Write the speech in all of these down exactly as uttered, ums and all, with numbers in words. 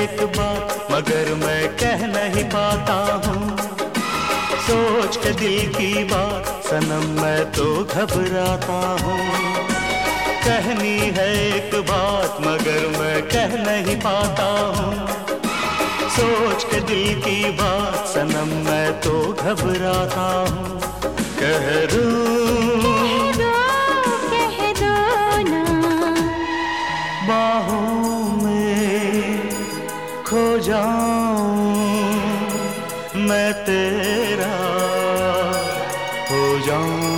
एक बात मगर मैं कह नहीं पाता हूँ, सोच के दिल की बात सनम मैं तो घबराता हूँ। कहनी है एक बात मगर मैं कह नहीं पाता हूँ, सोच के दिल की बात सनम मैं तो घबराता हूँ। कह दूँ कह दो ना, बाहों में खो जाऊं मैं तेरा हो जाऊं।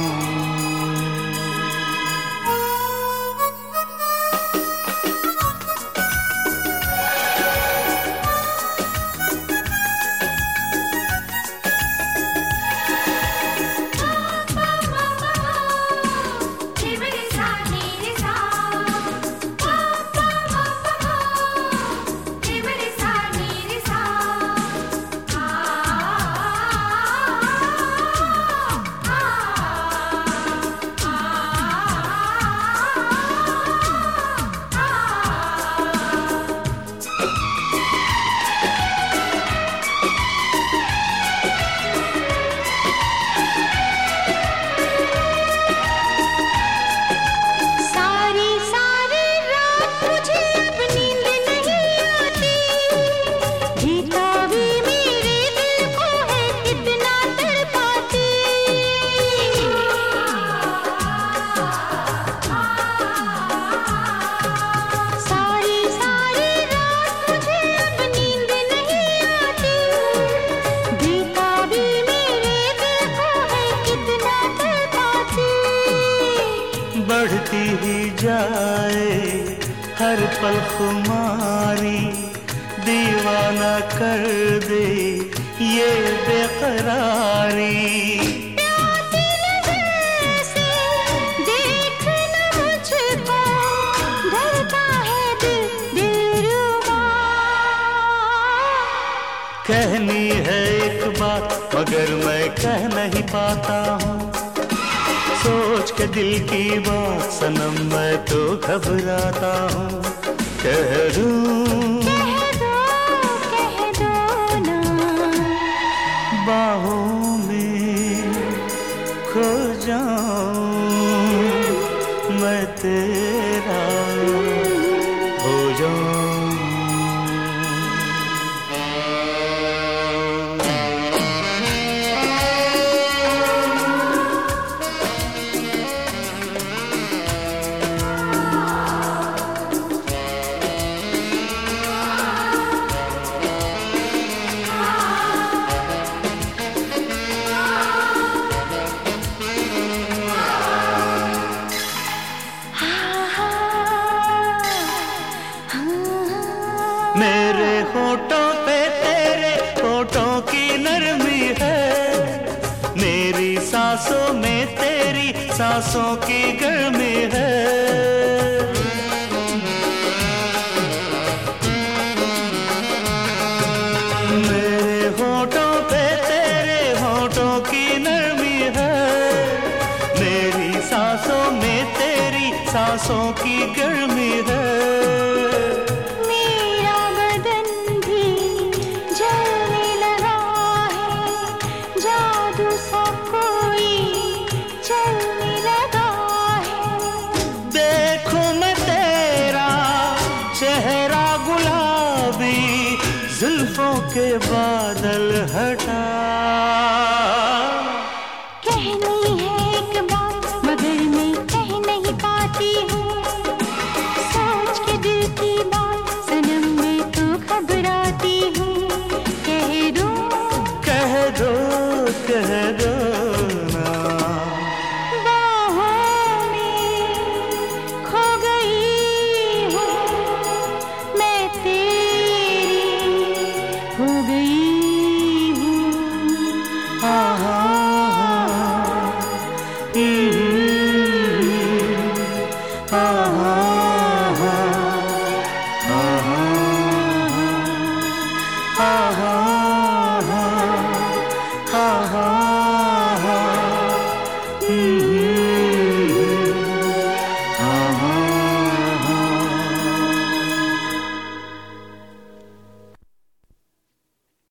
बढ़ती ही जाए हर पल खुमारी, दीवाना कर दे ये बेकरारी। कहनी है एक बात मगर मैं कह नहीं पाता हूँ, सोच के दिल की बात सनम मैं तो घबराता हूँ। कह दूँ कह दो कह दो ना, बाहों में खो जाऊं मैं तेरा हो जाऊं। मेरे होठों पे तेरे होठों की नरमी है, मेरी सांसों में तेरी सांसों की गर्मी है। मेरे होठों पे तेरे होठों की नरमी है, मेरी सांसों में तेरी सांसों की गर्मी है। चेहरा गुलाबी जुल्फों के बादल हटा, कहनी है एक बात मगर मैं कह नहीं पाती हूँ, सोच के दिल की बात सनम मैं तो घबराती हूँ। कह दो कह दो कह दो ना, बाहों में खो गई हूँ मैं तेरी हो गई हूँ। हाँ हाँ हाँ हाँ हाँ हाँ हाँ हाँ हाँ।